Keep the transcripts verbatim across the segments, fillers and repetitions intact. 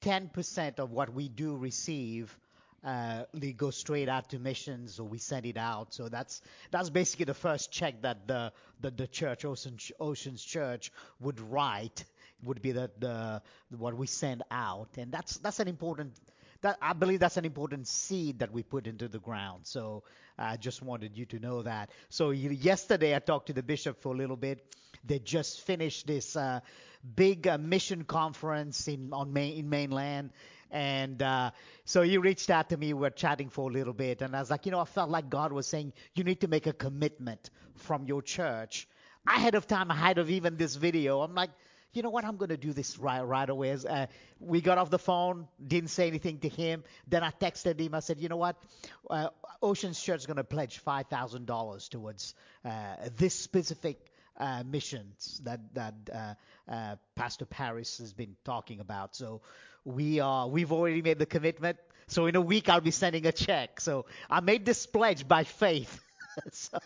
ten percent of what we do receive uh, they go straight out to missions, or we send it out. So that's that's basically the first check that the the, the church, Oceans, Oceans Church, would write. Would be that the what we send out, and that's that's an important. That I believe that's an important seed that we put into the ground. So I just wanted you to know that. So you, yesterday I talked to the bishop for a little bit. They just finished this uh, big uh, mission conference in on main, in mainland, and uh, so he reached out to me. We were chatting for a little bit, and I was like, you know, I felt like God was saying you need to make a commitment from your church ahead of time, ahead of even this video. I'm like, you know what? I'm going to do this right right away. As, uh, we got off the phone, didn't say anything to him. Then I texted him. I said, you know what? Uh, Oceans Church is going to pledge five thousand dollars towards uh, this specific uh, missions that that uh, uh, Pastor Paris has been talking about. So we are we've already made the commitment. So in a week I'll be sending a check. So I made this pledge by faith. so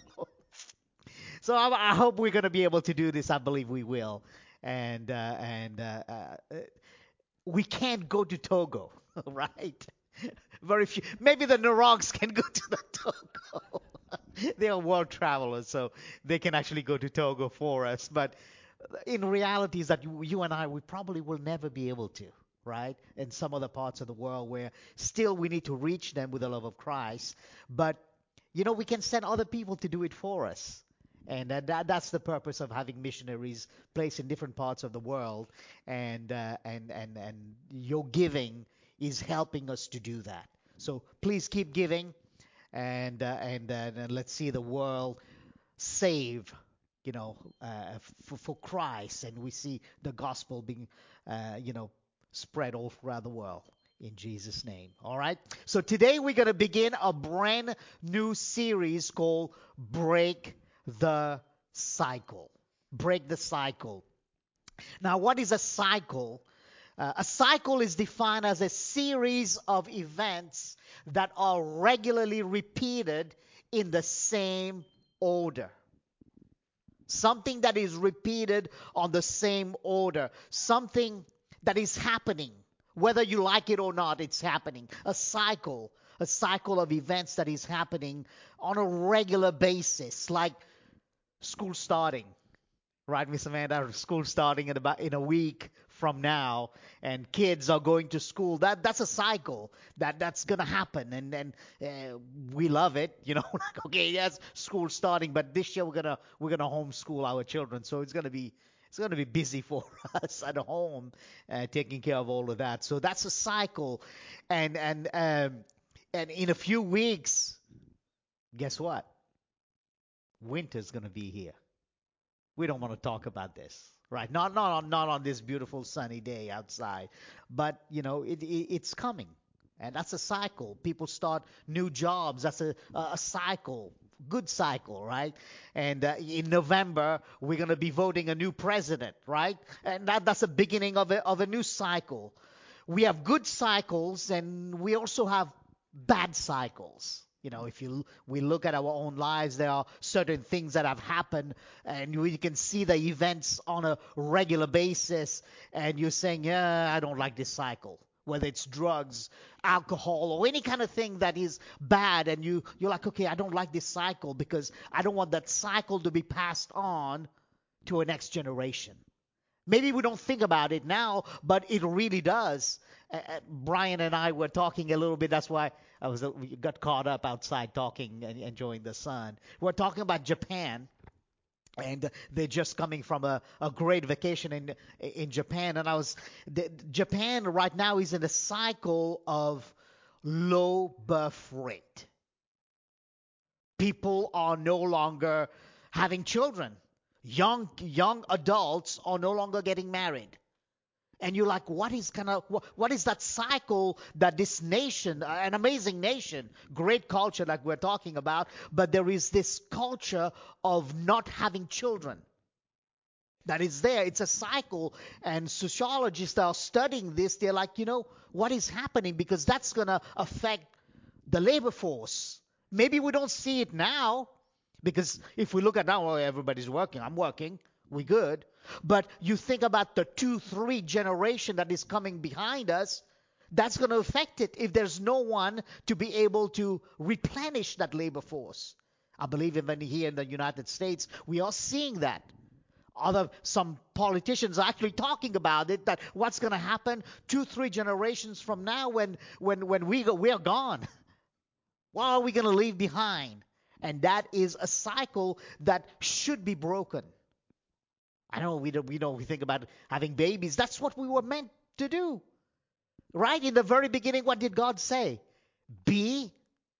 so I, I hope we're going to be able to do this. I believe we will. And uh, and uh, uh, we can't go to Togo, right? Very few. Maybe the Narogs can go to the Togo. They are world travelers, so they can actually go to Togo for us. But in reality, is that you, you and I, we probably will never be able to, right? In some other parts of the world where still we need to reach them with the love of Christ. But you know, we can send other people to do it for us. And uh, that, that's the purpose of having missionaries placed in different parts of the world. And, uh, and, and, and your giving is helping us to do that. So please keep giving, and, uh, and, uh, and let's see the world save, you know, uh, for, for Christ. And we see the gospel being, uh, you know, spread all throughout the world. In Jesus' name. All right. So today we're going to begin a brand new series called Break the Cycle. Break the cycle. Now, what is a cycle? Uh, a cycle is defined as a series of events that are regularly repeated in the same order. Something that is repeated on the same order. Something that is happening. Whether you like it or not, it's happening. A cycle. A cycle of events that is happening on a regular basis. Like school starting, right, Miss Amanda? School starting in about in a week from now, and kids are going to school. That that's a cycle that that's gonna happen, and and uh, we love it, you know. Like, okay, yes, school starting, but this year we're gonna we're gonna homeschool our children, so it's gonna be it's gonna be busy for us at home, uh, taking care of all of that. So that's a cycle, and and um, and in a few weeks, guess what? Winter's going to be here. We don't want to talk about this, right? Not not on not on this beautiful sunny day outside, but you know it, it it's coming, and that's a cycle. People start new jobs. That's a a cycle, good cycle, right? And uh, in November we're going to be voting a new president, right? And that that's the beginning of a of a new cycle. We have good cycles, and we also have bad cycles. You know, if you we look at our own lives, there are certain things that have happened, and we can see the events on a regular basis, and you're saying, yeah, I don't like this cycle. Whether it's drugs, alcohol, or any kind of thing that is bad, and you, you're like, okay, I don't like this cycle because I don't want that cycle to be passed on to a next generation. Maybe we don't think about it now, but it really does. Uh, Brian and I were talking a little bit. That's why I was uh, we got caught up outside talking and enjoying the sun. We're talking about Japan, and they're just coming from a, a great vacation in in Japan. And I was the, Japan right now is in a cycle of low birth rate. People are no longer having children. Young young adults are no longer getting married. And you're like, what is kind of what, what is that cycle that this nation, an amazing nation, great culture like we're talking about, but there is this culture of not having children that is there. It's a cycle, and sociologists are studying this. They're like, you know, what is happening? Because that's going to affect the labor force. Maybe we don't see it now, because if we look at now, well, everybody's working. I'm working. We good. But you think about the two, three generation that is coming behind us, that's going to affect it if there's no one to be able to replenish that labor force. I believe even here in the United States, we are seeing that. Other some politicians are actually talking about it, that what's going to happen two, three generations from now when when when we go, we are gone. What are we going to leave behind? And that is a cycle that should be broken. I know we don't, we know we think about having babies. That's what we were meant to do. Right? In the very beginning, what did God say? Be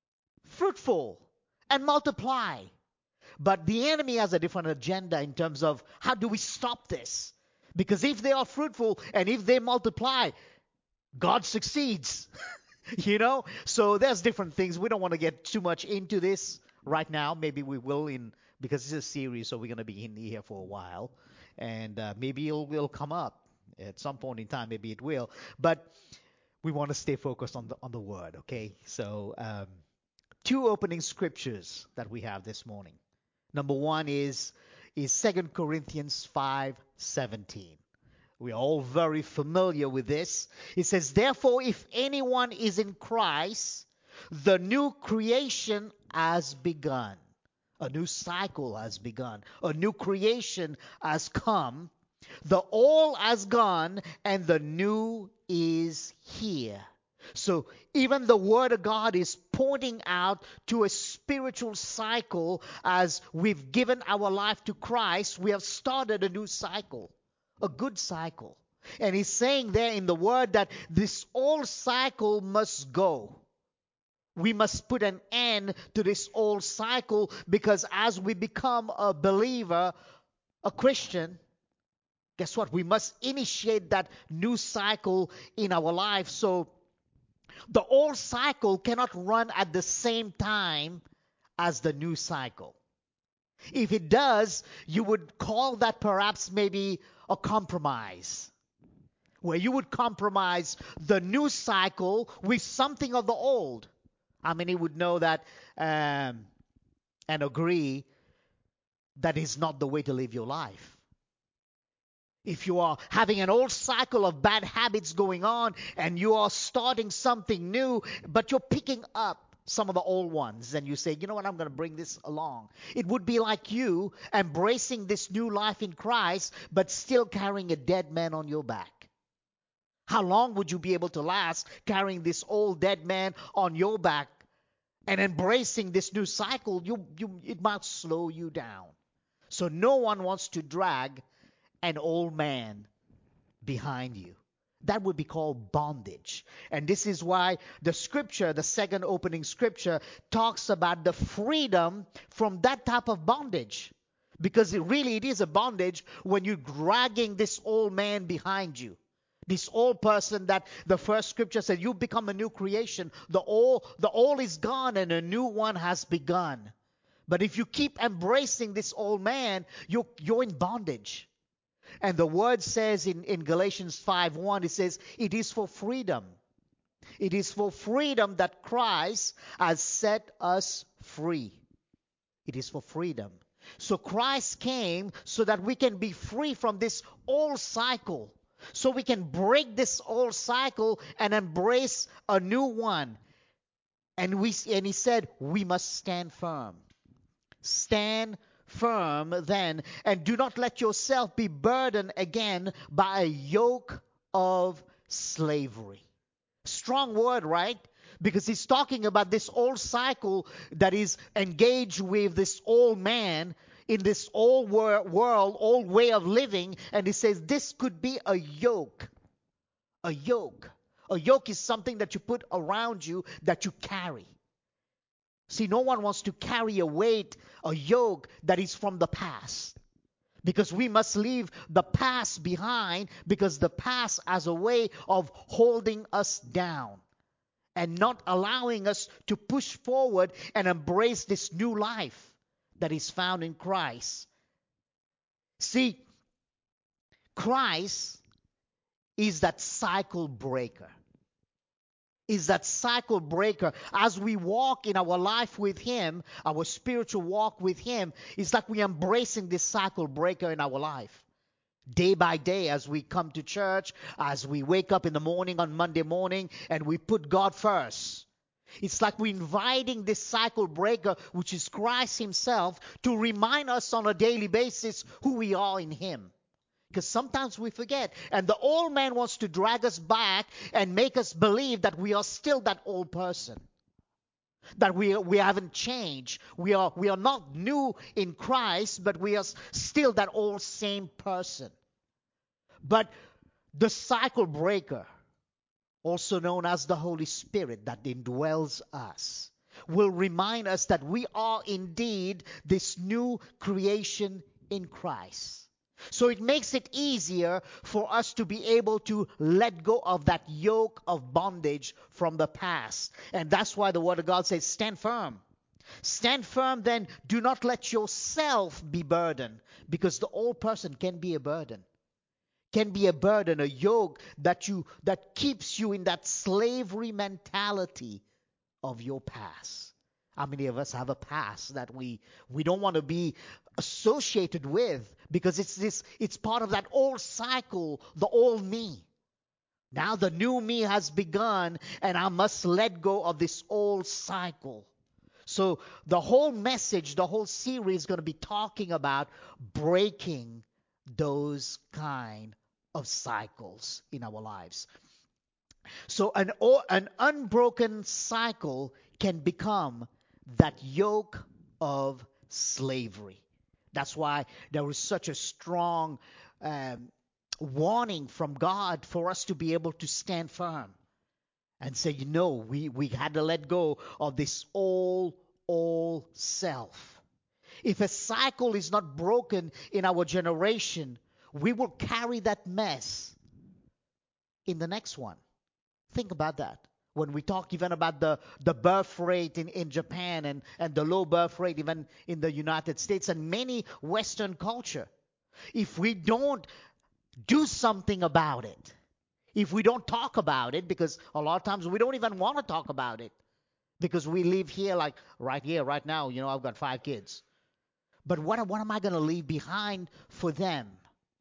fruitful and multiply. But the enemy has a different agenda in terms of how do we stop this? Because if they are fruitful and if they multiply, God succeeds. You know? So there's different things. We don't want to get too much into this right now. Maybe we will in because it's a series, so we're going to be in here for a while. And uh, maybe it'll, it'll come up at some point in time. Maybe it will. But we want to stay focused on the on the word, okay? So um, two opening scriptures that we have this morning. Number one is is Second Corinthians five seventeen. We are all very familiar with this. It says, therefore, if anyone is in Christ, the new creation has begun. A new cycle has begun. A new creation has come. The old has gone and the new is here. So even the Word of God is pointing out to a spiritual cycle. As we've given our life to Christ, we have started a new cycle, a good cycle. And he's saying there in the Word that this old cycle must go. We must put an end to this old cycle, because as we become a believer, a Christian, guess what? We must initiate that new cycle in our life. So the old cycle cannot run at the same time as the new cycle. If it does, you would call that perhaps maybe a compromise, where you would compromise the new cycle with something of the old. How many would know that um, and agree that is not the way to live your life? If you are having an old cycle of bad habits going on and you are starting something new, but you're picking up some of the old ones, and you say, you know what, I'm going to bring this along. It would be like you embracing this new life in Christ, but still carrying a dead man on your back. How long would you be able to last carrying this old dead man on your back and embracing this new cycle? You, you, it might slow you down. So no one wants to drag an old man behind you. That would be called bondage. And this is why the scripture, the second opening scripture, talks about the freedom from that type of bondage. Because it really it is a bondage when you're dragging this old man behind you. This old person that the first scripture said, you become a new creation. The old, the old is gone and a new one has begun. But if you keep embracing this old man, you're, you're in bondage. And the word says in, in Galatians five one, it says, it is for freedom. It is for freedom that Christ has set us free. It is for freedom. So Christ came so that we can be free from this old cycle. So we can break this old cycle and embrace a new one. And we and he said, we must stand firm. Stand firm then, and do not let yourself be burdened again by a yoke of slavery. Strong word, right? Because he's talking about this old cycle that is engaged with this old man in this old wor- world, old way of living. And he says this could be a yoke. A yoke. A yoke is something that you put around you that you carry. See, no one wants to carry a weight, a yoke that is from the past. Because we must leave the past behind, because the past has a way of holding us down and not allowing us to push forward and embrace this new life that is found in Christ. See, Christ is that cycle breaker. is that cycle breaker. As we walk in our life with Him, our spiritual walk with Him, it's like we're embracing this cycle breaker in our life. Day by day, as we come to church, as we wake up in the morning on Monday morning and we put God first. It's like we're inviting this cycle breaker, which is Christ Himself, to remind us on a daily basis who we are in Him. Because sometimes we forget. And the old man wants to drag us back and make us believe that we are still that old person. That we, we haven't changed. We are, we are not new in Christ, but we are still that old same person. But the cycle breaker, also known as the Holy Spirit that indwells us, will remind us that we are indeed this new creation in Christ. So it makes it easier for us to be able to let go of that yoke of bondage from the past. And that's why the Word of God says, stand firm. Stand firm, then do not let yourself be burdened, because the old person can be a burden. Can be a burden, a yoke that you that keeps you in that slavery mentality of your past. How many of us have a past that we we don't want to be associated with, because it's this it's part of that old cycle, the old me. Now the new me has begun, and I must let go of this old cycle. So the whole message, the whole series is going to be talking about breaking those kind of cycles in our lives. So an, an unbroken cycle can become that yoke of slavery. That's why there is such a strong um, warning from God for us to be able to stand firm and say, you know, we, we had to let go of this old, old self. If a cycle is not broken in our generation, we will carry that mess in the next one. Think about that. When we talk even about the, the birth rate in, in Japan and, and the low birth rate even in the United States and many Western culture, if we don't do something about it, if we don't talk about it, because a lot of times we don't even want to talk about it, because we live here like right here, right now, you know, I've got five kids. But what, what am I going to leave behind for them?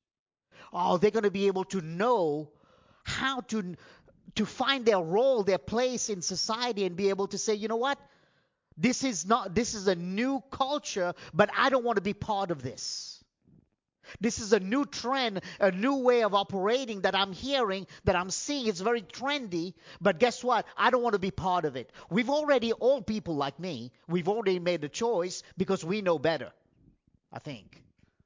Are they going to be able to know how to to find their role, their place in society, and be able to say, you know what, this is not this is a new culture, but I don't want to be part of this. This is a new trend, a new way of operating that I'm hearing, that I'm seeing. It's very trendy, but guess what? I don't want to be part of it. We've already, old people like me, we've already made a choice because we know better, I think.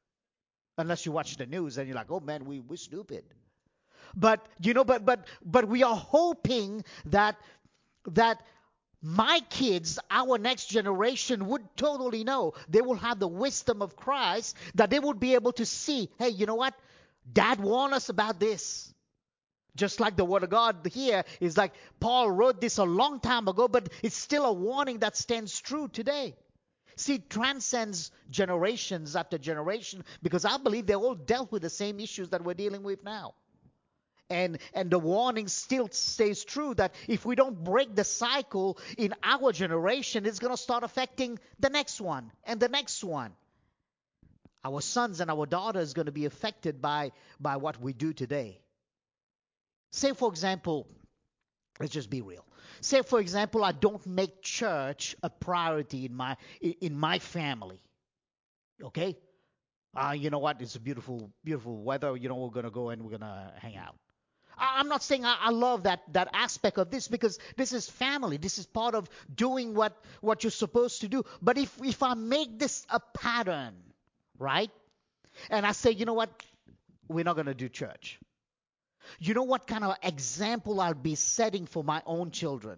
Unless you watch the news and you're like, oh man, we, we're stupid. But, you know, but but but we are hoping that that my kids, our next generation, would totally know. They will have the wisdom of Christ, that they would be able to see, hey, you know what? Dad warned us about this. Just like the Word of God here is like Paul wrote this a long time ago, but it's still a warning that stands true today. See, it transcends generations after generation, because I believe they all dealt with the same issues that we're dealing with now. And and the warning still stays true, that if we don't break the cycle in our generation, it's going to start affecting the next one and the next one. Our sons and our daughters are going to be affected by, by what we do today. Say, for example, let's just be real. Say, for example, I don't make church a priority in my in my family. Okay? Uh, you know what? It's a beautiful, beautiful weather. You know, we're going to go and we're going to hang out. I'm not saying I, I love that, that aspect of this, because this is family. This is part of doing what, what you're supposed to do. But if, if I make this a pattern, right? And I say, you know what? We're not going to do church. You know what kind of example I'll be setting for my own children?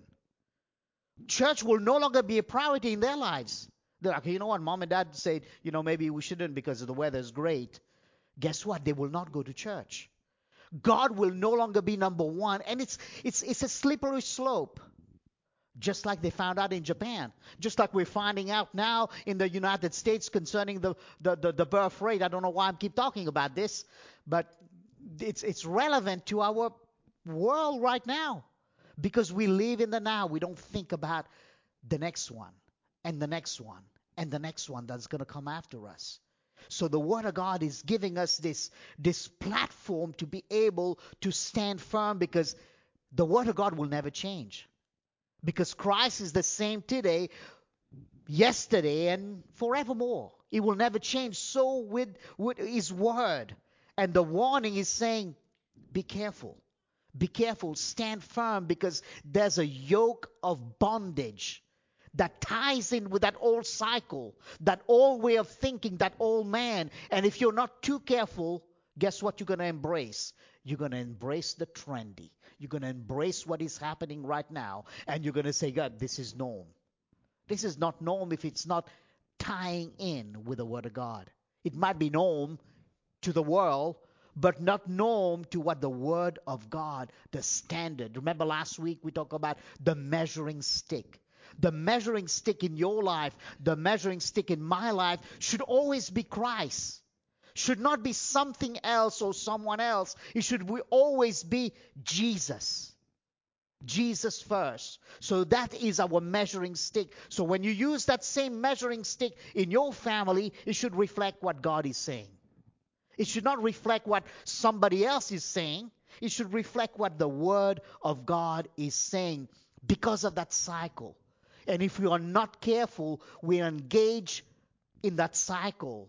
Church will no longer be a priority in their lives. They're like, you know what? Mom and dad said, you know, maybe we shouldn't because the weather is great. Guess what? They will not go to church. God will no longer be number one. And it's it's it's a slippery slope. Just like they found out in Japan. Just like we're finding out now in the United States concerning the, the, the, the birth rate. I don't know why I keep talking about this, but it's it's relevant to our world right now. Because we live in the now. We don't think about the next one and the next one and the next one that's going to come after us. So the Word of God is giving us this, this platform to be able to stand firm, because the Word of God will never change. Because Christ is the same today, yesterday, and forevermore. It will never change. So with, with His Word. And the warning is saying, be careful. Be careful. Stand firm, because there's a yoke of bondage that ties in with that old cycle, that old way of thinking, that old man. And if you're not too careful, guess what you're going to embrace? You're going to embrace the trendy. You're going to embrace what is happening right now. And you're going to say, God, this is norm. This is not norm if it's not tying in with the Word of God. It might be norm to the world, but not norm to what the Word of God, the standard. Remember last week we talked about the measuring stick. The measuring stick in your life, the measuring stick in my life should always be Christ. Should not be something else or someone else. It should always be Jesus. Jesus first. So that is our measuring stick. So when you use that same measuring stick in your family, it should reflect what God is saying. It should not reflect what somebody else is saying. It should reflect what the Word of God is saying, because of that cycle. And if we are not careful, we engage in that cycle.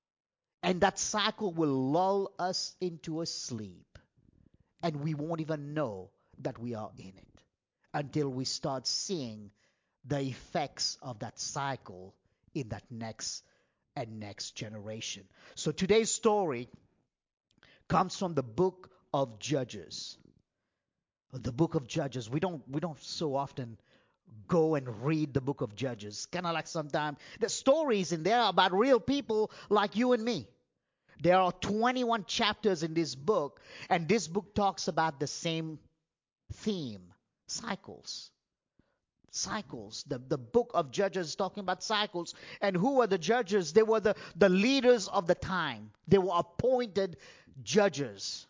And that cycle will lull us into a sleep. And we won't even know that we are in it until we start seeing the effects of that cycle in that next and next generation. So today's story comes from the book of Judges. The book of Judges. We don't we don't so often go and read the book of Judges. Kind of like sometimes the stories in there about real people like you and me. There are twenty-one chapters in this book, and this book talks about the same theme, cycles. Cycles. The, the book of Judges is talking about cycles. And who were the judges? They were the, the leaders of the time. They were appointed judges.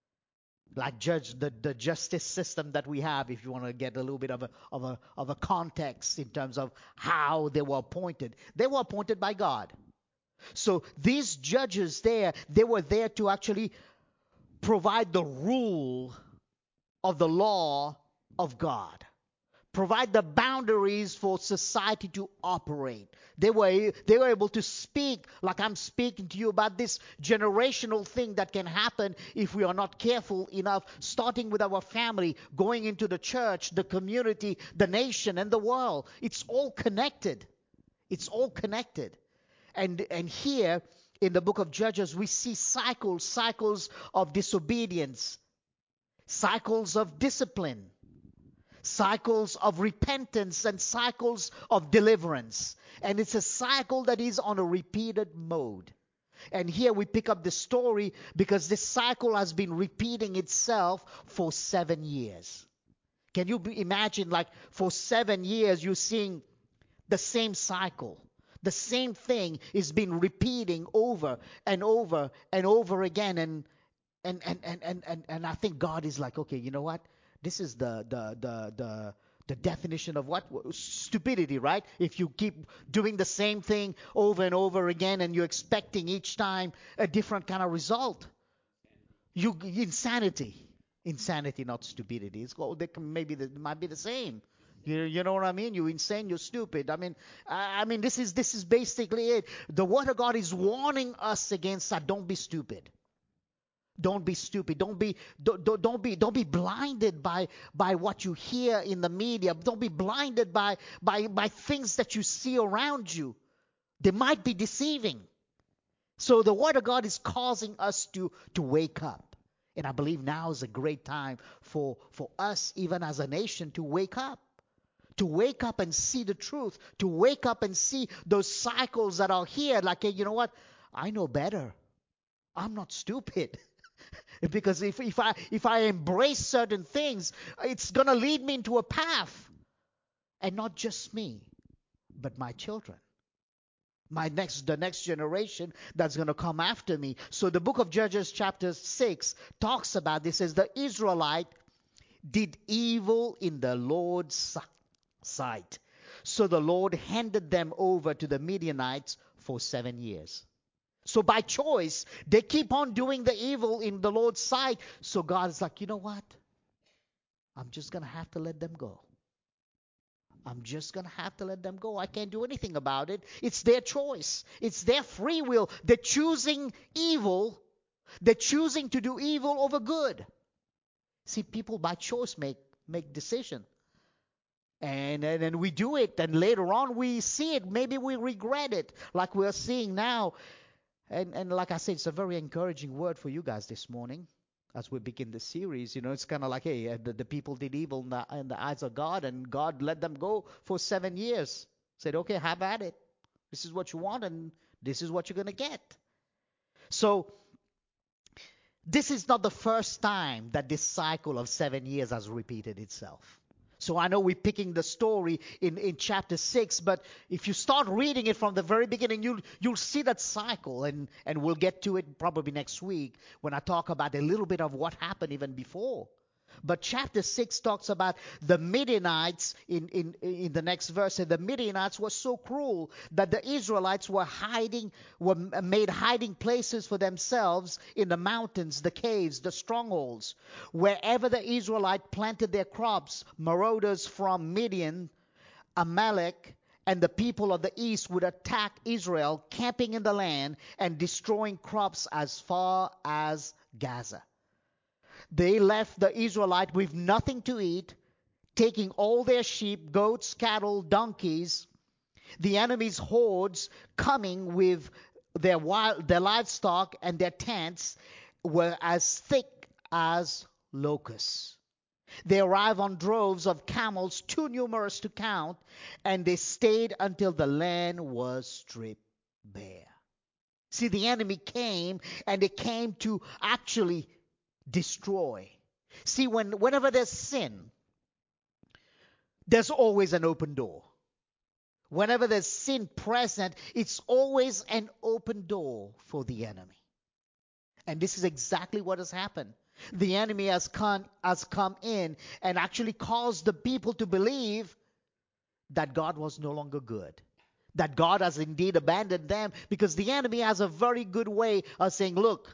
Like judge the, the justice system that we have, if you want to get a little bit of a of a of a context in terms of how they were appointed. They were appointed by God. So these judges there, they were there to actually provide the rule of the law of God. Provide the boundaries for society to operate. They were, they were able to speak like I'm speaking to you about this generational thing that can happen if we are not careful enough, starting with our family, going into the church, the community, the nation, and the world. It's all connected. It's all connected. And, and here in the book of Judges, we see cycles, cycles of disobedience, cycles of discipline, cycles of repentance, and cycles of deliverance. And it's a cycle that is on a repeated mode. And here we pick up the story because this cycle has been repeating itself for seven years. Can you imagine, like, for seven years you're seeing the same cycle? The same thing is being repeating over and over and over again. And and and and and and, and I think God is like, okay, you know what? This is the the the the the definition of what? Stupidity, right? If you keep doing the same thing over and over again and you're expecting each time a different kind of result. You insanity. Insanity, not stupidity. It's called, they can, maybe the, it might be the same. You, you know what I mean? You're insane, you're stupid. I mean, I, I mean, this is this is basically it. The Word of God is warning us against that. Don't be stupid. Don't be stupid. Don't be don't, don't, don't be don't be blinded by by what you hear in the media. Don't be blinded by by by things that you see around you. They might be deceiving. So the Word of God is causing us to to wake up. And I believe now is a great time for for us, even as a nation, to wake up. To wake up and see the truth. To wake up and see those cycles that are here. Like, hey, you know what? I know better. I'm not stupid. Because if, if I if I embrace certain things, it's going to lead me into a path. And not just me, but my children. My next the next generation that's going to come after me. So the book of Judges chapter six talks about this as the Israelite. did evil in the Lord's si- sight. So the Lord handed them over to the Midianites for seven years. So by choice, they keep on doing the evil in the Lord's sight. So God is like, you know what? I'm just going to have to let them go. I'm just going to have to let them go. I can't do anything about it. It's their choice. It's their free will. They're choosing evil. They're choosing to do evil over good. See, people by choice make make decision. And, and and we do it, and later on we see it. Maybe we regret it, like we're seeing now. And and like I said, it's a very encouraging word for you guys this morning as we begin the series. You know, it's kind of like, hey, uh, the, the people did evil in the, in the eyes of God, and God let them go for seven years. Said, okay, have at it. This is what you want, and this is what you're going to get. So this is not the first time that this cycle of seven years has repeated itself. So I know we're picking the story in, in chapter six, but if you start reading it from the very beginning, you'll you'll see that cycle, and, and we'll get to it probably next week when I talk about a little bit of what happened even before. But chapter six talks about the Midianites in, in, in the next verse. And the Midianites were so cruel that the Israelites were hiding, were made hiding places for themselves in the mountains, the caves, the strongholds. Wherever the Israelites planted their crops, marauders from Midian, Amalek, and the people of the east would attack Israel, camping in the land and destroying crops as far as Gaza. They left the Israelite with nothing to eat, taking all their sheep, goats, cattle, donkeys. The enemy's hordes coming with their wild, their livestock and their tents were as thick as locusts. They arrived on droves of camels, too numerous to count, and they stayed until the land was stripped bare. See, the enemy came, and they came to actually destroy. See, when whenever there's sin, there's always an open door. Whenever there's sin present, it's always an open door for the enemy. And this is exactly what has happened. The enemy has come, has come in and actually caused the people to believe that God was no longer good. That God has indeed abandoned them, because the enemy has a very good way of saying, look,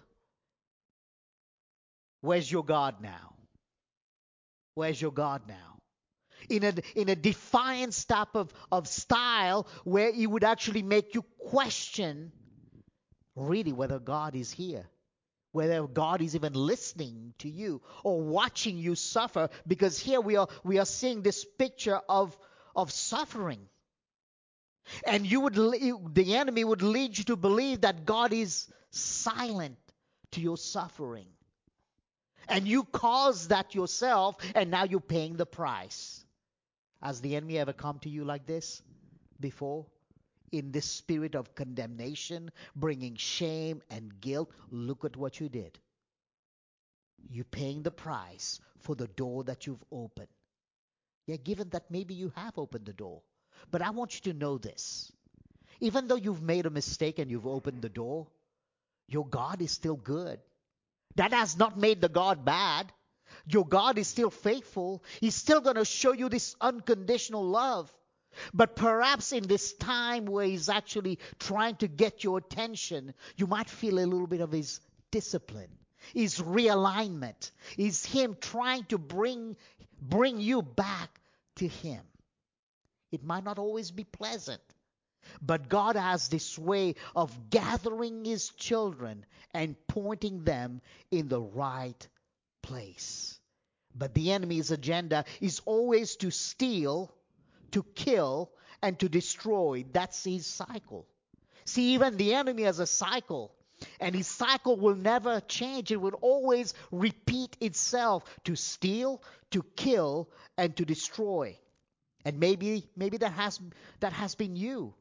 where's your God now? Where's your God now? In a in a defiance type of, of style where he would actually make you question really whether God is here, whether God is even listening to you or watching you suffer, because here we are we are seeing this picture of of suffering. And you would the enemy would lead you to believe that God is silent to your suffering. And you caused that yourself, and now you're paying the price. Has the enemy ever come to you like this before? In this spirit of condemnation, bringing shame and guilt. Look at what you did. You're paying the price for the door that you've opened. Yeah, given that maybe you have opened the door. But I want you to know this. Even though you've made a mistake and you've opened the door, your God is still good. That has not made the God bad. Your God is still faithful. He's still going to show you this unconditional love. But perhaps in this time where he's actually trying to get your attention, you might feel a little bit of his discipline, his realignment, is him trying to bring, bring you back to him. It might not always be pleasant. But God has this way of gathering his children and pointing them in the right place. But the enemy's agenda is always to steal, to kill, and to destroy. That's his cycle. See, even the enemy has a cycle. And his cycle will never change. It will always repeat itself, to steal, to kill, and to destroy. And maybe maybe that has that has been you.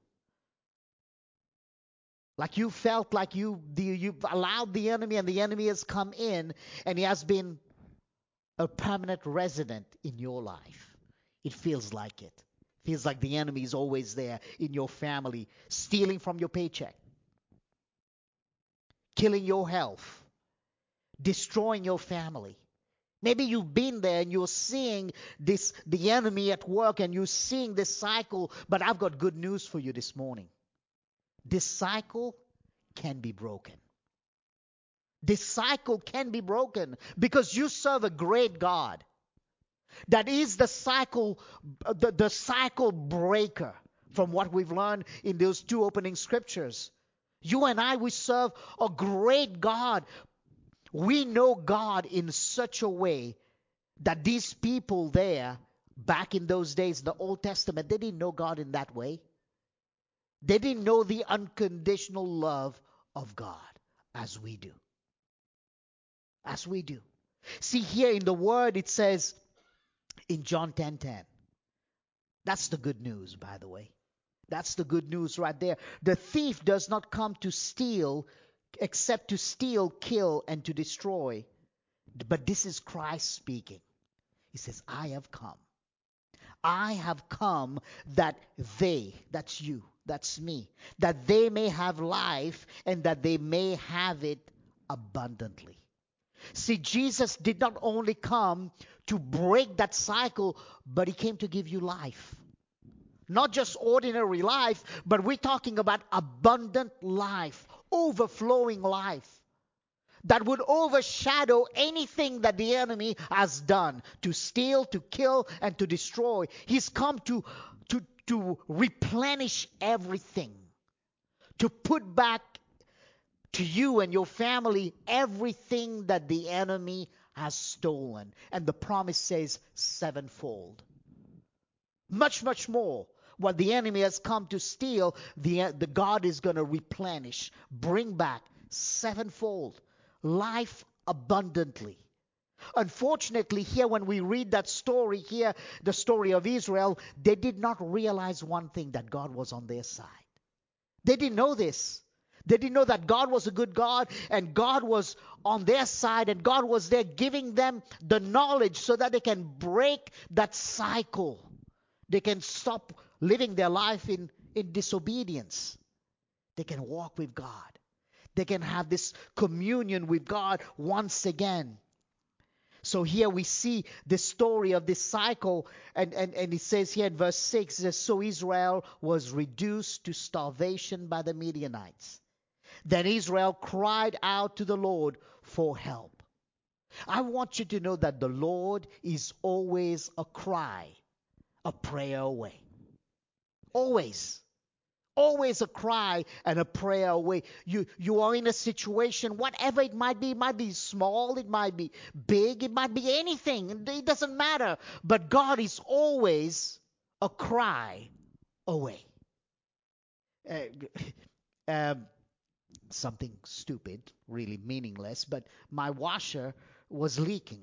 Like you felt like you the, you've allowed the enemy, and the enemy has come in, and he has been a permanent resident in your life. It feels like it. Feels like the enemy is always there in your family, stealing from your paycheck, killing your health, destroying your family, Maybe you've been there and you're seeing this, the enemy at work, and you're seeing this cycle. But I've got good news for you this morning. This cycle can be broken. This cycle can be broken because you serve a great God that is the cycle, the, the cycle breaker, from what we've learned in those two opening scriptures. You and I, we serve a great God. We know God in such a way that these people there, back in those days, the Old Testament, they didn't know God in that way. They didn't know the unconditional love of God as we do. As we do. See, here in the Word, it says in John ten ten. That's the good news, by the way. That's the good news right there. The thief does not come to steal, except to steal, kill, and to destroy. But this is Christ speaking. He says, I have come. I have come that they, that's you, that's me, that they may have life and that they may have it abundantly. See, Jesus did not only come to break that cycle, but he came to give you life. Not just ordinary life, but we're talking about abundant life, overflowing life that would overshadow anything that the enemy has done to steal, to kill, and to destroy. He's come to, to, to replenish everything, to put back to you and your family everything that the enemy has stolen. And the promise says sevenfold. Much, much more. What the enemy has come to steal, the, the God is going to replenish, bring back sevenfold. Life abundantly. Unfortunately, here when we read that story here, the story of Israel, they did not realize one thing, that God was on their side. They didn't know this. They didn't know that God was a good God and God was on their side and God was there giving them the knowledge so that they can break that cycle. They can stop living their life in, in disobedience. They can walk with God. They can have this communion with God once again. So here we see the story of this cycle, and, and, and it says here in verse six, it says, so Israel was reduced to starvation by the Midianites. Then Israel cried out to the Lord for help. I want you to know that the Lord is always a cry, a prayer away. Always. Always a cry and a prayer away. You, you are in a situation, whatever it might be. It might be small, it might be big, it might be anything. It doesn't matter. But God is always a cry away. Uh, um, something stupid, really meaningless, but my washer was leaking.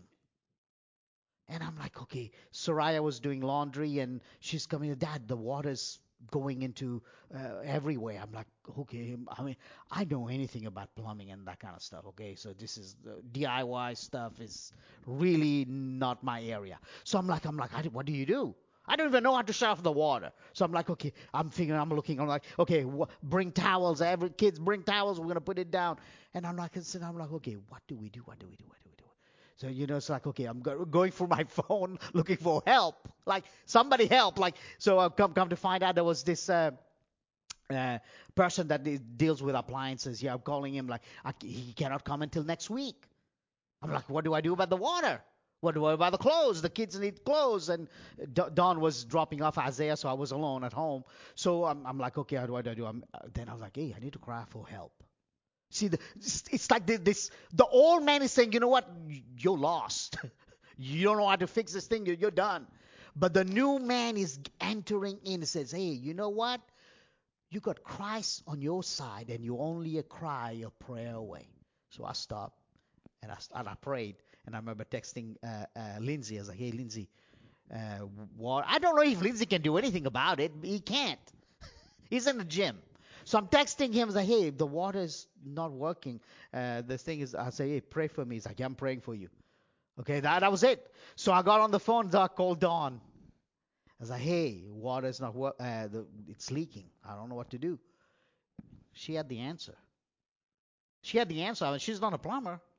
And I'm like, okay, Soraya was doing laundry and she's coming, Dad, the water's going into uh, everywhere. I'm like, okay, I mean, I know anything about plumbing and that kind of stuff, okay? So this is the D I Y stuff is really not my area. So I'm like, I'm like, I, what do you do? I don't even know how to shut off the water. So I'm like, okay, I'm figuring, I'm looking, I'm like, okay, wh- bring towels. Every kids bring towels. We're going to put it down. And I'm like, I'm like, okay, what do we do? What do we do? What do we do? So, you know, it's like, okay, I'm go- going through my phone looking for help. Like, somebody help. Like, so I've come, come to find out there was this uh, uh, person that de- deals with appliances. Yeah, I'm calling him like, I, he cannot come until next week. I'm like, what do I do about the water? What do I do about the clothes? The kids need clothes. And D- Dawn was dropping off Isaiah, so I was alone at home. So I'm, I'm like, okay, how do I do? I'm, uh, then I was like, hey, I need to cry for help. See, the, it's like this, the old man is saying, you know what, you're lost. You don't know how to fix this thing, you're, you're done. But the new man is entering in and says, hey, you know what? You got Christ on your side and you're only a cry, a prayer away. So I stopped and I, and I prayed. And I remember texting uh, uh, Lindsay. I was like, hey, Lindsay, uh, what? I don't know if Lindsay can do anything about it. He can't. He's in the gym. So I'm texting him. I was like, hey, the water is not working. Uh, the thing is, I say, hey, pray for me. He's like, yeah, I'm praying for you. Okay, that, that was it. So I got on the phone. So I called Dawn. I was like, hey, water is not working. Uh, the, it's leaking. I don't know what to do. She had the answer. She had the answer. I mean, she's not a plumber.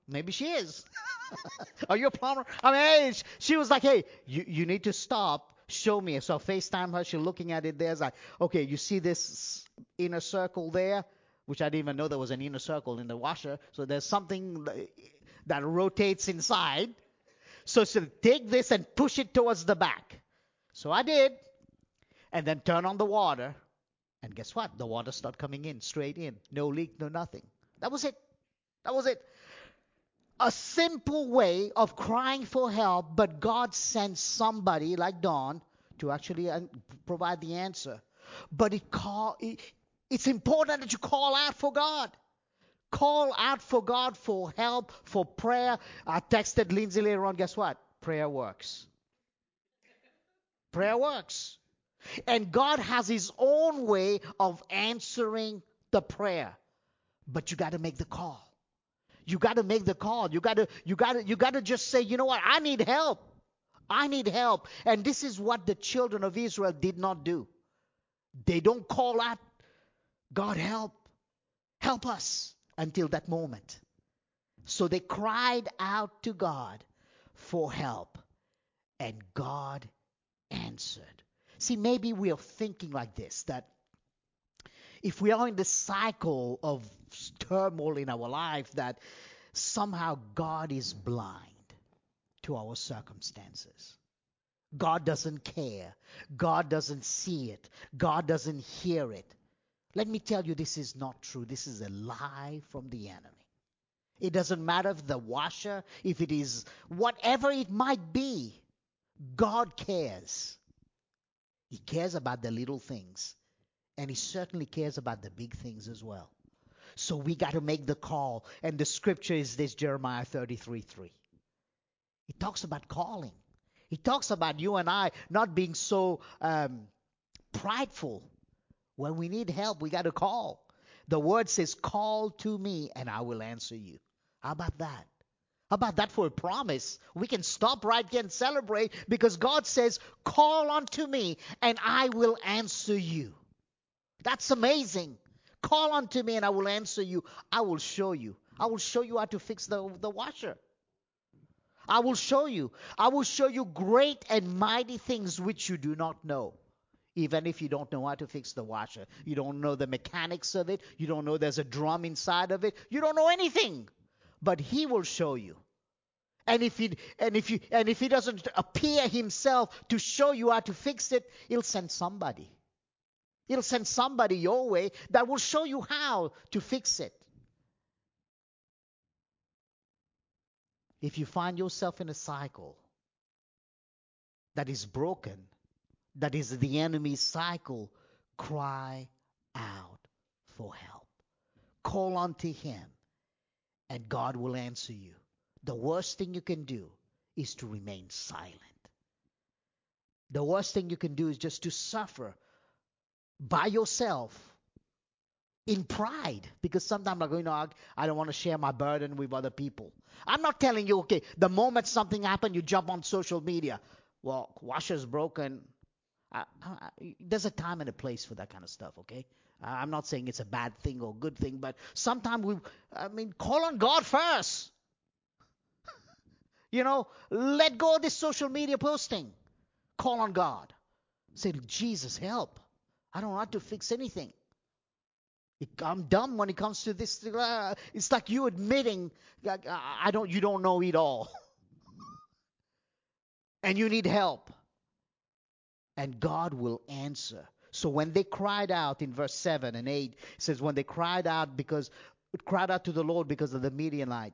Maybe she is. Are you a plumber? I mean, hey, sh- she was like, hey, you, you need to stop. Show me. So I FaceTime her. She's looking at it there. It's like, okay, you see this inner circle there? Which I didn't even know there was an inner circle in the washer. So there's something that rotates inside. So she said, take this and push it towards the back. So I did. And then turn on the water. And guess what? The water started coming in, straight in. No leak, no nothing. That was it. That was it. A simple way of crying for help, but God sends somebody like Dawn to actually uh, provide the answer. But it call, it, it's important that you call out for God. Call out for God for help, for prayer. I texted Lindsay later on. Guess what? Prayer works. Prayer works. And God has his own way of answering the prayer. But you got to make the call. You got to make the call. You got to you got to you got to just say, "You know what? I need help. I need help." And this is what the children of Israel did not do. They don't call out, "God, help. Help us," until that moment. So they cried out to God for help, and God answered. See, maybe we are thinking like this, that if we are in the cycle of turmoil in our life, that somehow God is blind to our circumstances. God doesn't care. God doesn't see it. God doesn't hear it. Let me tell you, this is not true. This is a lie from the enemy. It doesn't matter if the washer, if it is whatever it might be, God cares. He cares about the little things. And he certainly cares about the big things as well. So we got to make the call. And the scripture is this, Jeremiah thirty-three three. It talks about calling. It talks about you and I not being so um, prideful. When we need help, we got to call. The word says, call to me and I will answer you. How about that? How about that for a promise? We can stop right here and celebrate because God says, call unto me and I will answer you. That's amazing. Call unto me and I will answer you. I will show you. I will show you how to fix the, the washer. I will show you. I will show you great and mighty things which you do not know. Even if you don't know how to fix the washer. You don't know the mechanics of it. You don't know there's a drum inside of it. You don't know anything. But he will show you. And if he and if you and if he doesn't appear himself to show you how to fix it, he'll send somebody. He'll send somebody your way that will show you how to fix it. If you find yourself in a cycle that is broken, that is the enemy's cycle, cry out for help. Call unto him, and God will answer you. The worst thing you can do is to remain silent. The worst thing you can do is just to suffer by yourself in pride, because sometimes I'm going, you know, I don't want to share my burden with other people. I'm not telling you, okay, the moment something happened, you jump on social media. Well, washer's broken. I, I, there's a time and a place for that kind of stuff, okay? I'm not saying it's a bad thing or good thing, but sometimes we, I mean, call on God first. You know, let go of this social media posting. Call on God. Say, Jesus, help. I don't know how to fix anything. I'm dumb when it comes to this. Uh, it's like you admitting, like, I don't, you don't know it all. And you need help. And God will answer. So when they cried out in verse seven and eight, it says, when they cried out because, cried out to the Lord because of the Midianite,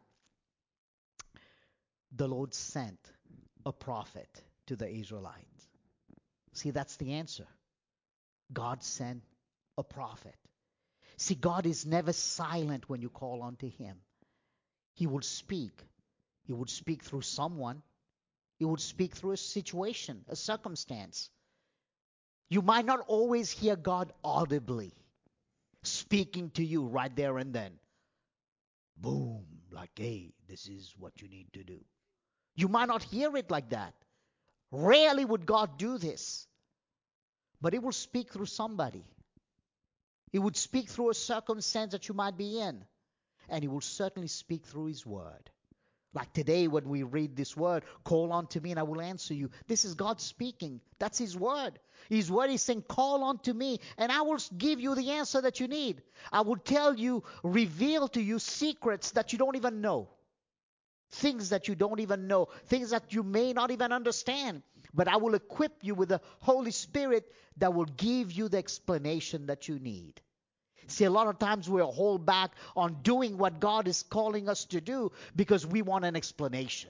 the Lord sent a prophet to the Israelites. See, that's the answer. God sent a prophet. See, God is never silent when you call unto him. He will speak. He would speak through someone. He would speak through a situation, a circumstance. You might not always hear God audibly speaking to you right there and then. Boom, like, hey, this is what you need to do. You might not hear it like that. Rarely would God do this. But he will speak through somebody. He would speak through a circumstance that you might be in. And he will certainly speak through his word. Like today when we read this word, call unto me and I will answer you. This is God speaking. That's His word. His word is saying, call unto me and I will give you the answer that you need. I will tell you, reveal to you secrets that you don't even know. Things that you don't even know. Things that you may not even understand. But I will equip you with the Holy Spirit that will give you the explanation that you need. See, a lot of times we'll hold back on doing what God is calling us to do because we want an explanation.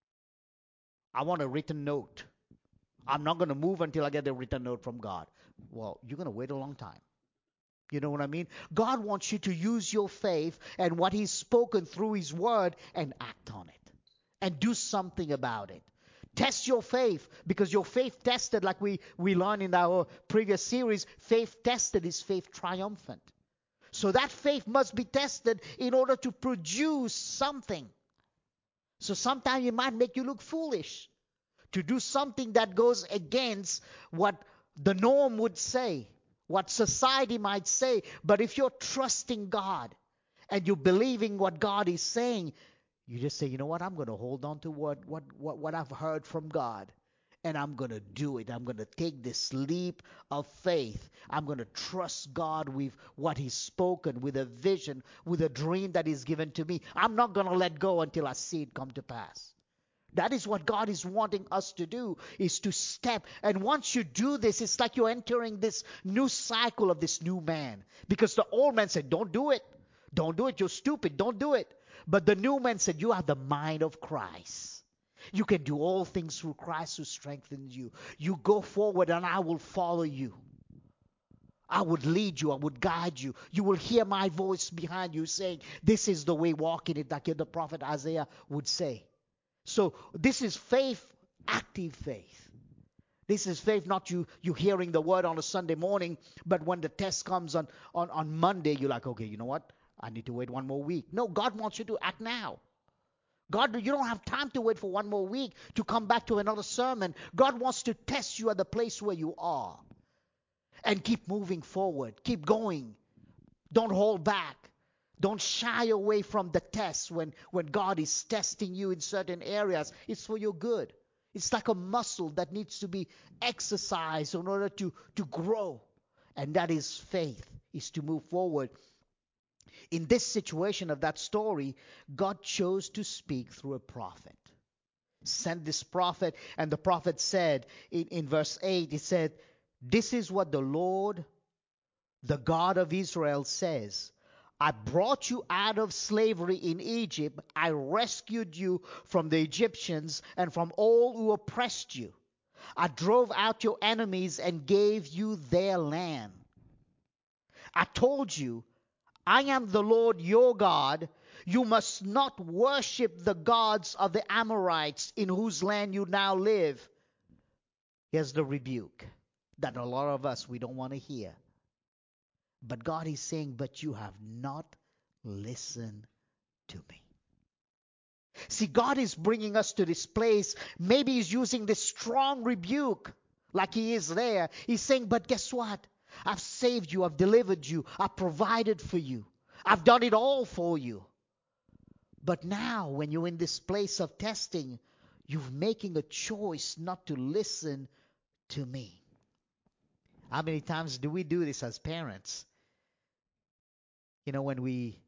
I want a written note. I'm not going to move until I get a written note from God. Well, you're going to wait a long time. You know what I mean? God wants you to use your faith and what He's spoken through His word and act on it. And do something about it. Test your faith, because your faith tested, like we, we learned in our previous series, faith tested is faith triumphant. So that faith must be tested in order to produce something. So sometimes it might make you look foolish to do something that goes against what the norm would say, what society might say. But if you're trusting God and you're believing what God is saying, you just say, you know what, I'm going to hold on to what, what, what, what I've heard from God. And I'm going to do it. I'm going to take this leap of faith. I'm going to trust God with what He's spoken, with a vision, with a dream that He's given to me. I'm not going to let go until I see it come to pass. That is what God is wanting us to do, is to step. And once you do this, it's like you're entering this new cycle of this new man. Because the old man said, don't do it. Don't do it. You're stupid. Don't do it. But the new man said, you have the mind of Christ. You can do all things through Christ who strengthens you. You go forward and I will follow you. I would lead you. I would guide you. You will hear my voice behind you saying, this is the way, walk in it, like the prophet Isaiah would say. So this is faith, active faith. This is faith, not you you hearing the word on a Sunday morning, but when the test comes on, on, on Monday, you're like, okay, you know what? I need to wait one more week. No, God wants you to act now. God, you don't have time to wait for one more week to come back to another sermon. God wants to test you at the place where you are. And keep moving forward. Keep going. Don't hold back. Don't shy away from the test when, when God is testing you in certain areas. It's for your good. It's like a muscle that needs to be exercised in order to, to grow. And that is faith, is to move forward. In this situation of that story, God chose to speak through a prophet. Sent this prophet, and the prophet said in, in verse eight, it said, this is what the Lord, the God of Israel says. I brought you out of slavery in Egypt. I rescued you from the Egyptians and from all who oppressed you. I drove out your enemies and gave you their land. I told you, I am the Lord your God. You must not worship the gods of the Amorites in whose land you now live. Here's the rebuke that a lot of us, we don't want to hear. But God is saying, but you have not listened to me. See, God is bringing us to this place. Maybe He's using this strong rebuke like He is there. He's saying, but guess what? I've saved you. I've delivered you. I've provided for you. I've done it all for you. But now when you're in this place of testing, you're making a choice not to listen to me. How many times do we do this as parents? You know, when we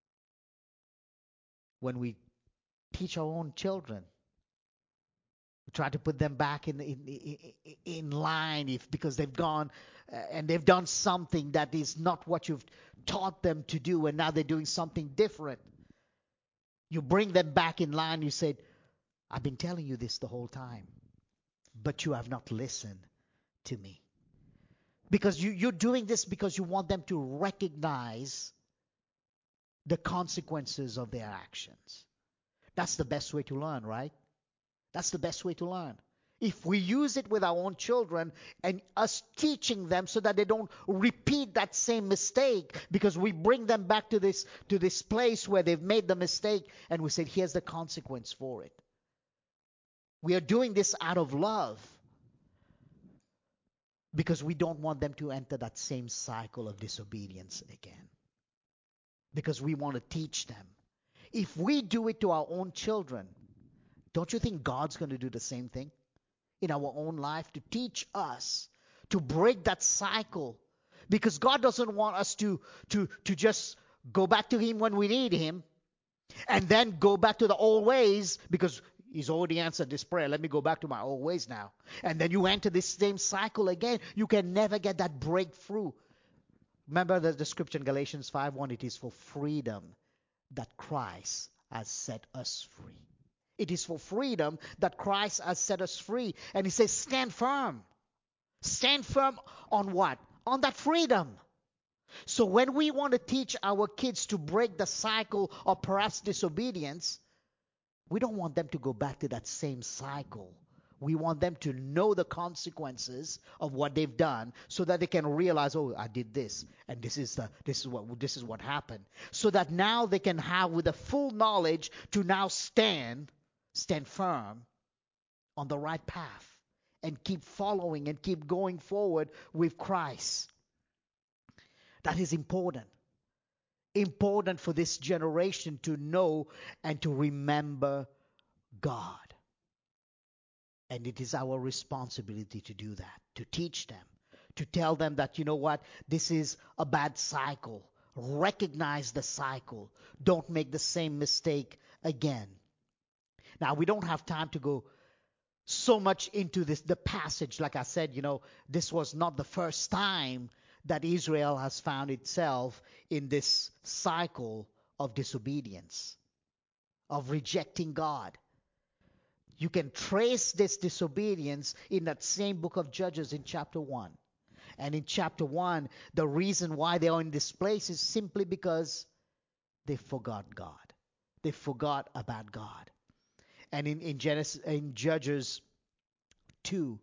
when we teach our own children, we try to put them back in in in, in line if because they've gone uh, and they've done something that is not what you've taught them to do, and now they're doing something different. You bring them back in line. You said, I've been telling you this the whole time, but you have not listened to me. Because you, you're doing this because you want them to recognize the consequences of their actions. That's the best way to learn, right? That's the best way to learn. If we use it with our own children and us teaching them so that they don't repeat that same mistake, because we bring them back to this to this place where they've made the mistake and we said, here's the consequence for it. We are doing this out of love because we don't want them to enter that same cycle of disobedience again. Because we want to teach them. If we do it to our own children, don't you think God's going to do the same thing in our own life to teach us to break that cycle? Because God doesn't want us to, to, to just go back to Him when we need Him and then go back to the old ways because He's already answered this prayer. Let me go back to my old ways now. And then you enter this same cycle again. You can never get that breakthrough. Remember the, the scripture in Galatians five one, it is for freedom that Christ has set us free. It is for freedom that Christ has set us free. And He says, stand firm. Stand firm on what? On that freedom. So when we want to teach our kids to break the cycle of perhaps disobedience, we don't want them to go back to that same cycle. We want them to know the consequences of what they've done so that they can realize, oh, I did this, and this is the this is what this is what happened. So that now they can have with the full knowledge to now stand, stand firm on the right path and keep following and keep going forward with Christ. That is important. Important for this generation to know and to remember God. And it is our responsibility to do that, to teach them, to tell them that, you know what, this is a bad cycle. Recognize the cycle. Don't make the same mistake again. Now, we don't have time to go so much into this, the passage. Like I said, you know, this was not the first time that Israel has found itself in this cycle of disobedience, of rejecting God. You can trace this disobedience in that same book of Judges in chapter one. And in chapter one, the reason why they are in this place is simply because they forgot God. They forgot about God. And in, in, Genesis, in Judges two,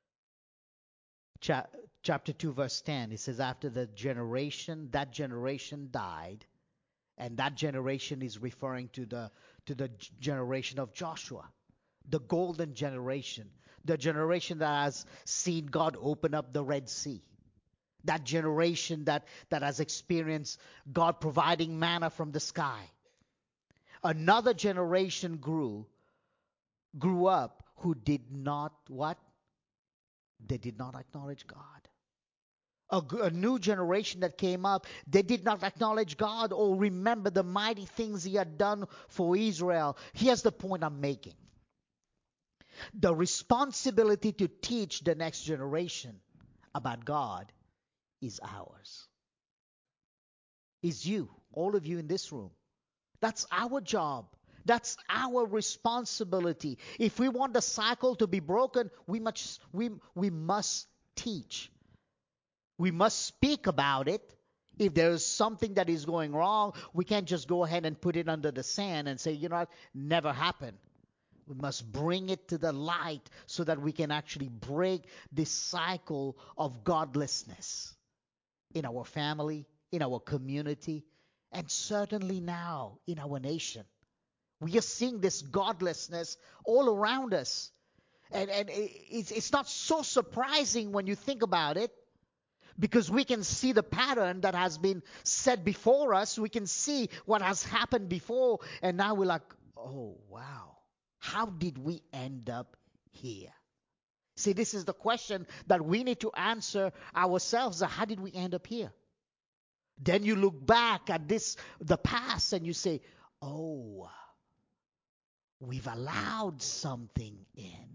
cha- chapter two, verse ten, it says, after the generation, that generation died, and that generation is referring to the to the generation of Joshua. The golden generation, the generation that has seen God open up the Red Sea, that generation that, that has experienced God providing manna from the sky. Another generation grew, grew up who did not what? They did not acknowledge God. A, a new generation that came up, they did not acknowledge God or remember the mighty things He had done for Israel. Here's the point I'm making. The responsibility to teach the next generation about God is ours. Is you, all of you in this room. That's our job. That's our responsibility. If we want the cycle to be broken, we must we we must teach. We must speak about it. If there is something that is going wrong, we can't just go ahead and put it under the sand and say, you know what, never happened. We must bring it to the light so that we can actually break this cycle of godlessness in our family, in our community, and certainly now in our nation. We are seeing this godlessness all around us. And, and it's, it's not so surprising when you think about it, because we can see the pattern that has been set before us. We can see what has happened before, and now we're like, oh, wow. How did we end up here? See, this is the question that we need to answer ourselves. How did we end up here? Then you look back at this, the past, and you say, oh, we've allowed something in.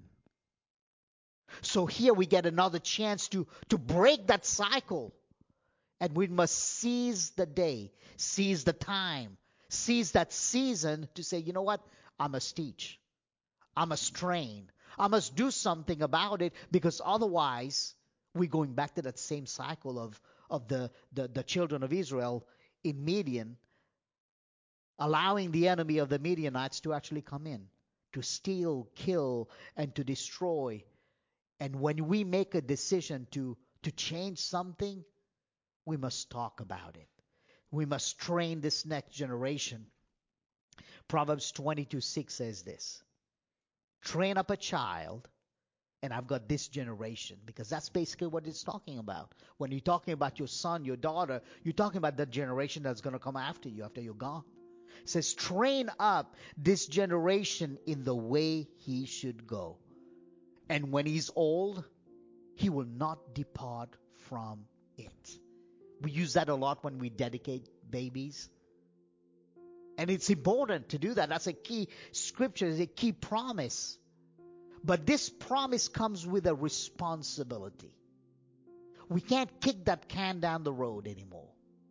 So here we get another chance to, to break that cycle. And we must seize the day, seize the time, seize that season to say, you know what? I must teach. I must train. I must do something about it, because otherwise we're going back to that same cycle of, of the, the, the children of Israel in Midian, allowing the enemy of the Midianites to actually come in, to steal, kill, and to destroy. And when we make a decision to, to change something, we must talk about it. We must train this next generation. Proverbs twenty-two six says this. Train up a child, and I've got this generation, because that's basically what it's talking about. When you're talking about your son, your daughter, you're talking about that generation that's going to come after you, after you're gone. It says, train up this generation in the way he should go. And when he's old, he will not depart from it. We use that a lot when we dedicate babies. And it's important to do that. That's a key scripture, it's a key promise. But this promise comes with a responsibility. We can't kick that can down the road anymore.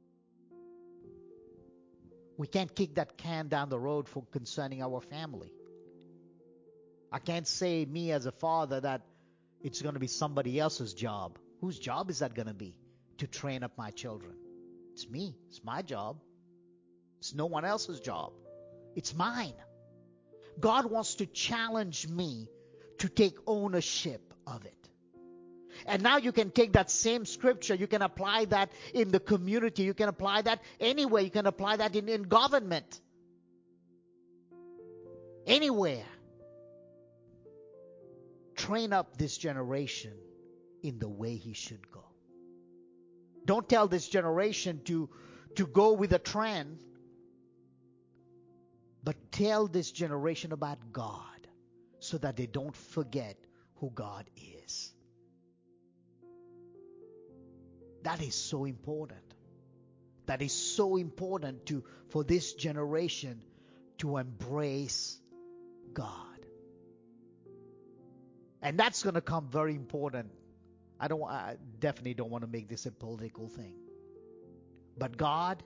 We can't kick that can down the road for concerning our family. I can't say me as a father that it's going to be somebody else's job. Whose job is that going to be? To train up my children. It's me. It's my job. It's no one else's job. It's mine. God wants to challenge me to take ownership of it. And now you can take that same scripture, you can apply that in the community, you can apply that anywhere, you can apply that in, in government. Anywhere. Train up this generation in the way he should go. Don't tell this generation to, to go with a trend, but tell this generation about God so that they don't forget who God is. That is so important. That is so important to for this generation to embrace God. And that's going to come very important. I don't I definitely don't want to make this a political thing. But God,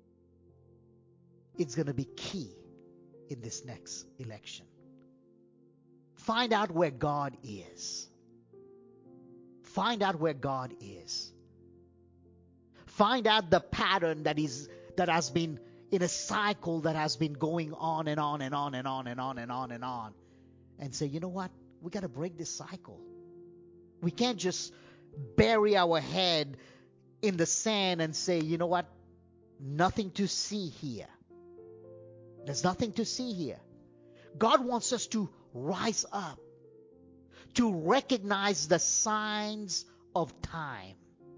it's going to be key in this next election. Find out where God is. Find out where God is. Find out the pattern that is that has been in a cycle that has been going on and on and on and on and on and on and on. And say, you know what? We got to break this cycle. We can't just bury our head in the sand and say, you know what? Nothing to see here. There's nothing to see here. God wants us to rise up, to recognize the signs of time.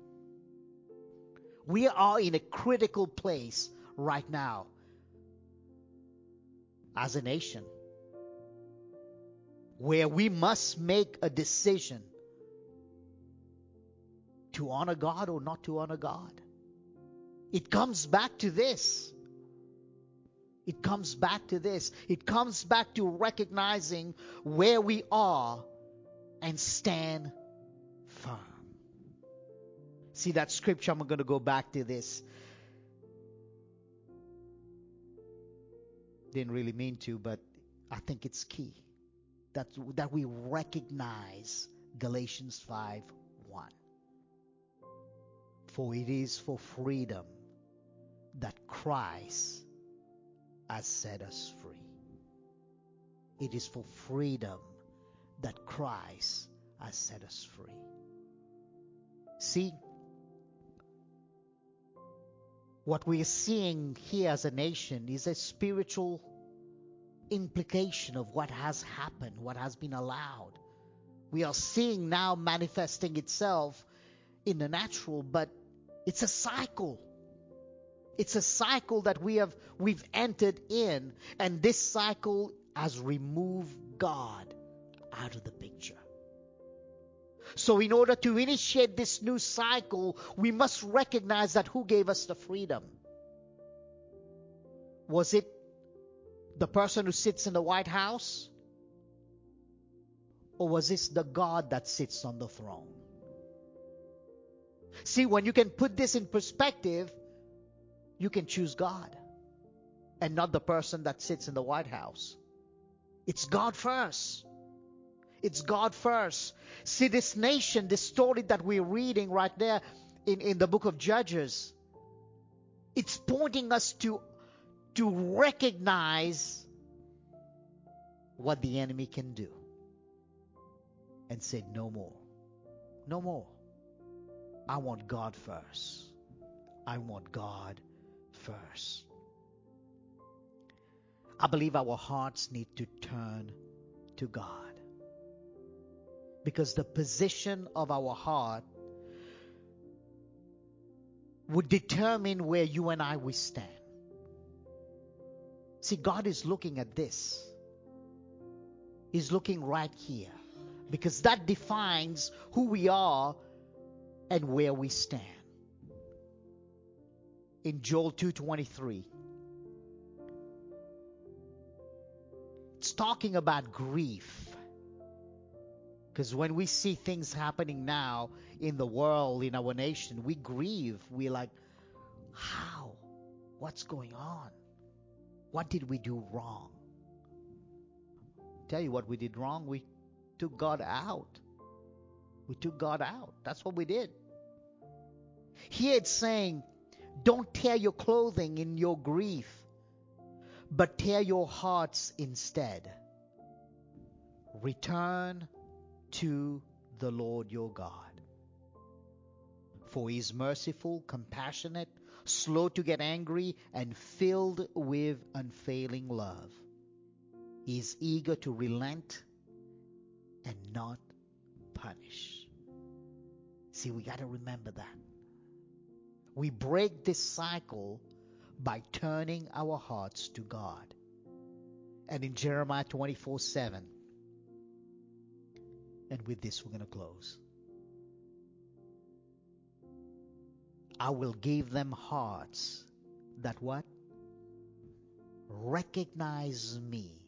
We are in a critical place right now as a nation where we must make a decision to honor God or not to honor God. It comes back to this. It comes back to this. It comes back to recognizing where we are and stand firm. See that scripture, I'm going to go back to this. Didn't really mean to, but I think it's key. That, that we recognize Galatians five one. For it is for freedom that Christ has set us free. It is for freedom that Christ has set us free. See, what we are seeing here as a nation is a spiritual implication of what has happened, what has been allowed. We are seeing now manifesting itself in the natural, but it's a cycle. It's a cycle that we have we've entered in, and this cycle has removed God out of the picture. So in order to initiate this new cycle, we must recognize that who gave us the freedom? Was it the person who sits in the White House? Or was this the God that sits on the throne? See, when you can put this in perspective, you can choose God and not the person that sits in the White House. It's God first. It's God first. See, this nation, this story that we're reading right there in, in the book of Judges, it's pointing us to, to recognize what the enemy can do and say, no more. No more. I want God first. I want God first. I believe our hearts need to turn to God. Because the position of our heart would determine where you and I will stand. See, God is looking at this. He's looking right here. Because that defines who we are and where we stand. In Joel two twenty-three, it's talking about grief. Because when we see things happening now in the world, in our nation, we grieve. We're like, how? What's going on? What did we do wrong? Tell you what we did wrong. We took God out. We took God out. That's what we did. Here it's saying, don't tear your clothing in your grief, but tear your hearts instead. Return to the Lord your God. For he is merciful, compassionate, slow to get angry, and filled with unfailing love. He is eager to relent and not punish. See, we got to remember that. We break this cycle by turning our hearts to God. And in Jeremiah twenty-four seven, and with this we're going to close. I will give them hearts that what? Recognize me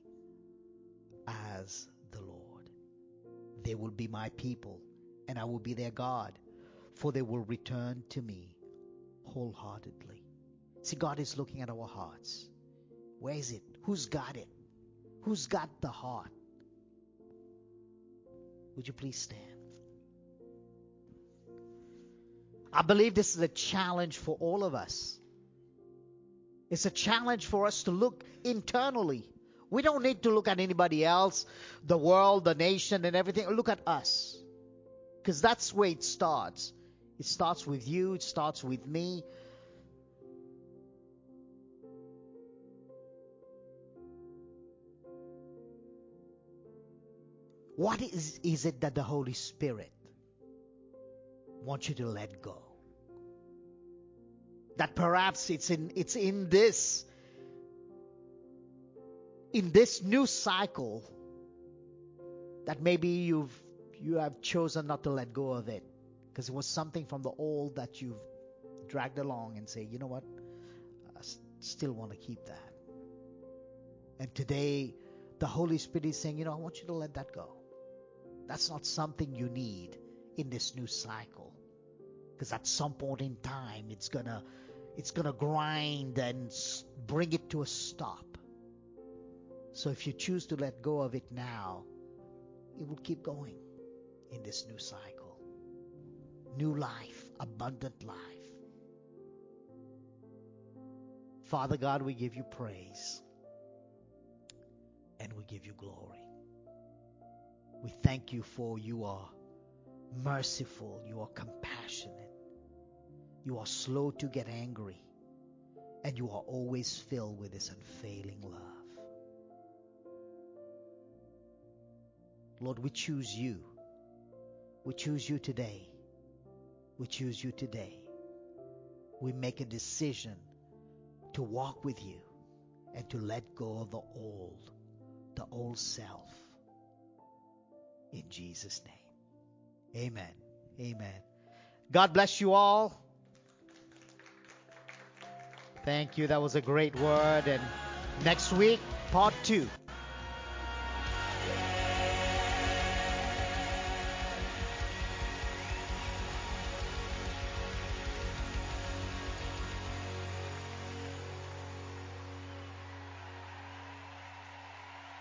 as the Lord. They will be my people, and I will be their God, for they will return to me wholeheartedly. See, God is looking at our hearts. Where is it? Who's got it? Who's got the heart? Would you please stand? I believe this is a challenge for all of us. It's a challenge for us to look internally. We don't need to look at anybody else, the world, the nation, and everything. Look at us. Because that's where it starts. It starts with you. It starts with me. What is, is it that the Holy Spirit wants you to let go? That perhaps it's in it's in this in this new cycle that maybe you've you have chosen not to let go of it because it was something from the old that you've dragged along and say, you know what, I still want to keep that. And today the Holy Spirit is saying, you know, I want you to let that go. That's not something you need in this new cycle. Because at some point in time, it's gonna, it's gonna grind and bring it to a stop. So if you choose to let go of it now, it will keep going in this new cycle. New life, abundant life. Father God, we give you praise and we give you glory. We thank you for you are merciful, you are compassionate, you are slow to get angry, and you are always filled with this unfailing love. Lord, we choose you. We choose you today. We choose you today. We make a decision to walk with you and to let go of the old, the old self. In Jesus' name. Amen. Amen. God bless you all. Thank you. That was a great word. And next week, part two.